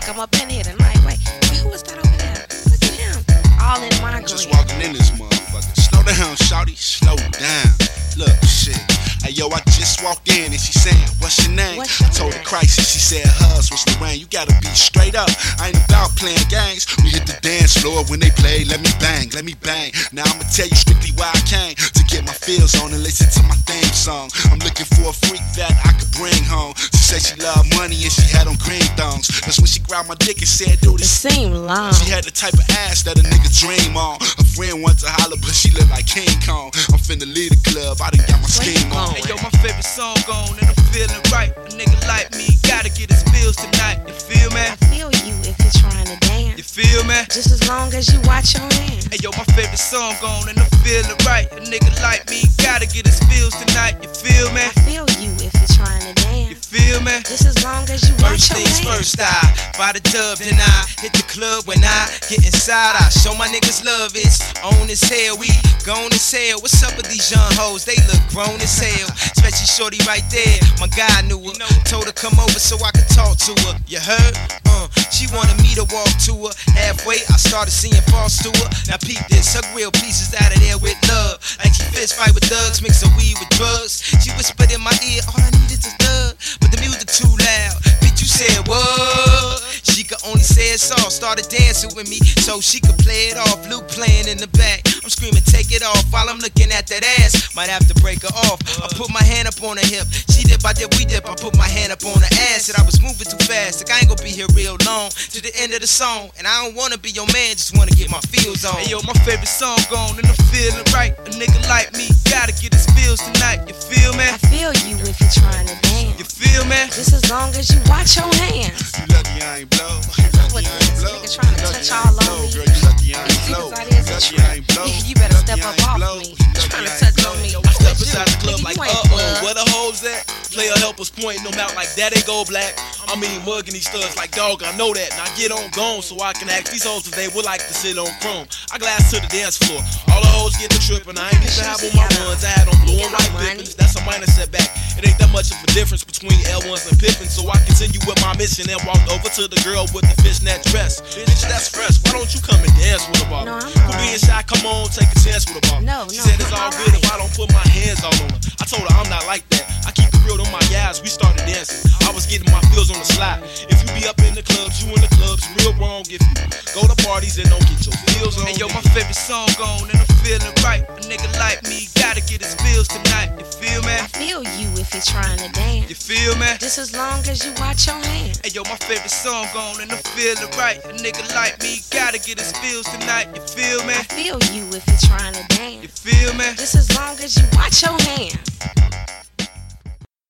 I'm up in here tonight. Wait, who is that over there? Look at him, all in my green. Just walking in this motherfucker. Slow down, shawty, slow down. Look, shit. Hey, yo, I just walked in and she saying, what's your name? I told her crisis, she said, hers was Lorraine. You gotta be straight up, I ain't about playing games. We hit the dance floor when they play, let me bang. Now I'ma tell you strictly why I came, to get my feels on and listen to my theme song. I'm looking for a freak that I could bring home. She said she loved money and she had on green thongs. That's when she grabbed my dick and said, dude, it seemed long. She had the type of ass that a nigga dream on. A friend wants to holler, but she look like King Kong. I'm finna leave the club, I done got my scheme on. Hey yo, my favorite song gone and I'm feeling right. A nigga like me gotta get his feels tonight. You feel me? I feel you if you're trying to dance. You feel me? Just as long as you watch your hands. Hey yo, my favorite song gone and I'm feeling right. A nigga like me gotta get his feels tonight. You feel me? I feel you if you're trying to dance. You feel me? Just as long as you watch First your things hands. first, I buy the dub, then I hit the club. When I get inside, I show my niggas love. It's on as hell, we gone as hell. What's up with these young hoes? They look grown as hell. Especially shorty right there, my guy knew her. Told her come over so I could talk to her. You heard? She wanted me to walk to her. Halfway, I started seeing false to her. Now peep this, her real pieces out of there with love. Like she fist fight with thugs, mix her weed with drugs. She whispered in my ear, all I need is a thug. But the music too loud. Bitch, you said what? She could only say it soft. Started dancing with me so she could play it off. Luke playing in the back. I'm screaming, take it off while I'm looking at that ass. Might have to break her off. I put my hand up on her hip. She dip, I dip, we dip. I put my hand up on her ass. And I was moving too fast. Like I ain't gonna be here real long. To the end of the song. And I don't wanna be your man, just wanna get my feels on. Hey yo, my favorite song gone and I'm feeling right. A nigga like me gotta get his feels tonight. You feel me? I feel you if you're trying to dance. You feel me? Just as long as you watch your hands. You lucky I ain't blow. What this nigga trying to touch all on me? Girl, you lucky I ain't blow. You lucky I ain't blow. You better step up off me. Trying to touch on me. I step inside the club like, You ain't where the hoes at? Player helpers pointing them out like that they go black. I mean, mugging these studs like dog, I know that. Now get on gone so I can ask these hoes if they would like to sit on chrome. I glass to the dance floor. All the hoes get the trip and I ain't even have on my runs. I had on blue and white Pippins. That's a minor setback. It ain't that much of a difference between L1s and Pippins. So I continue with my mission and walked over to the girl with the fishnet dress. Bitch, that's fresh. Why don't you come and dance with a ball? No, I'm Quit being shy, come on, take a chance with a ball. She said it's all good if I don't put my hands all on her. I told her I'm not like that. I keep it real on my guys, we started dancing. I was getting my feels on the slide. If you be up in the clubs, you in the clubs, real wrong if you go to parties and don't get your feels on. Hey yo, my favorite song gone and I'm feeling right. A nigga like me gotta get his feels tonight. You feel me? I feel you if you're trying to dance. You feel me? Just as long as you watch your hands. Hey yo, my favorite song gone and I'm feeling right. A nigga like me gotta get his feels tonight. You feel me? I feel you if you're trying to dance. You feel me? Just as long as you watch your hands.